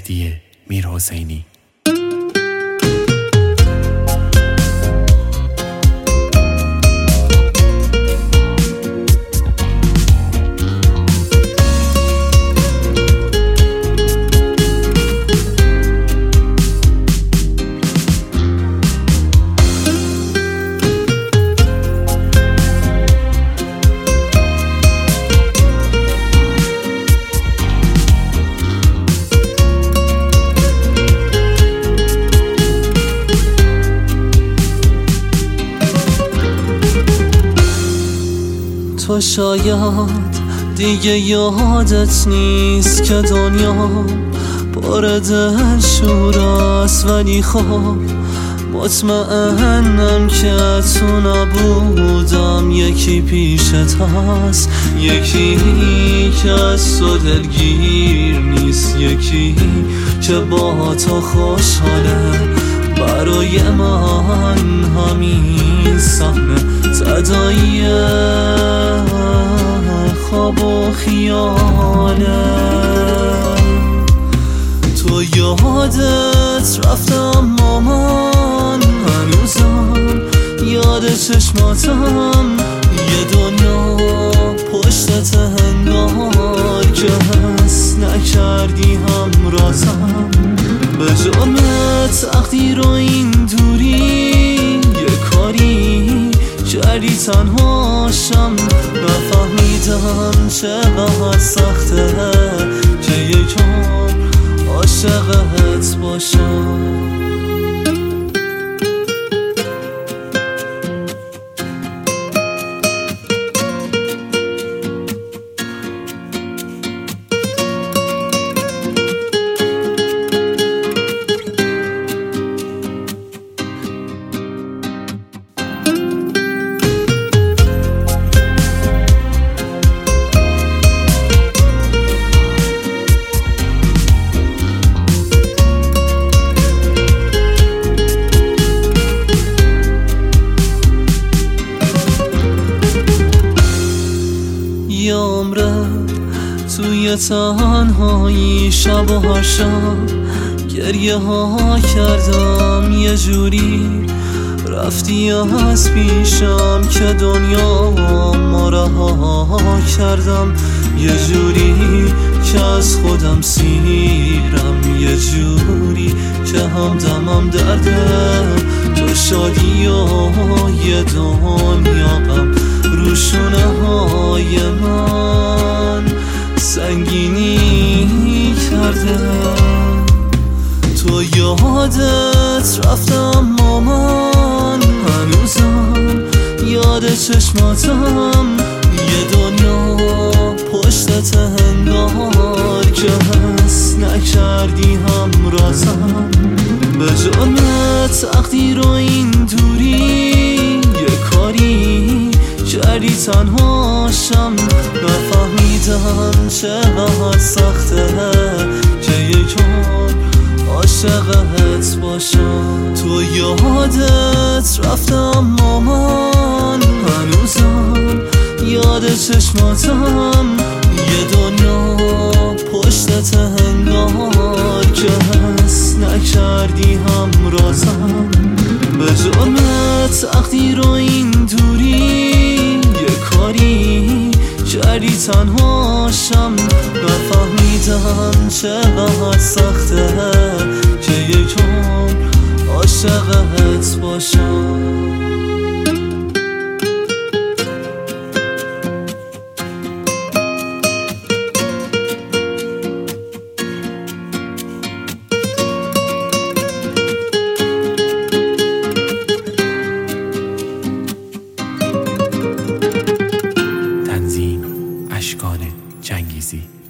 مهدی میرحسینی. تو شاید دیگه یادت نیست که دنیا پر دلشور است، ولی خب مطمئنم که تو نبودم یکی پیشت هست، یکی که از تو دلگیر نیست، یکی که با تو خوشحاله. برای من همین صحنه تداعی خواب و خیاله. تو یادت رفتم اما من هنوزم یاد چشماتم، یه دنیا پشتت انگار که حس نکردی همرازم. به جرم تقدیر و این دوری یه کاری کردی تنهاشم، نفهمیدم چقدر سخته که یکم عاشقت باشم. یه عمره توی تنهایی شب و هر شب گریه ها کردم، یه جوری رفتی از پیشم که دنیا ما رها کردم، یه جوری که از خودم سیرم، یه جوری که همدمم درده. تو شادی و یه دنیا غم رو شونه های من سنگینی کرده. تو یادت رفتم اما من هنوزم یاد چشماتم، یه دنیا پشتت انگار که حس نکردی همرازم. به جرم تقدیر و این دوری یه کاری کردی تنهاشم، نفهمیدم چقدر سخته که یکم عاشقت باشم. تو یادت رفتم اما من هنوزم یاد چشماتم، یه دنیا پشتت انگار که حس نکردی همرازم. به جرم تقدیر و این دوری یه کاری کردی تنهاشم، نفهمیدم چقدر سخته که یکم عاشقت باشم. تنظیم اشکان جنگیزی.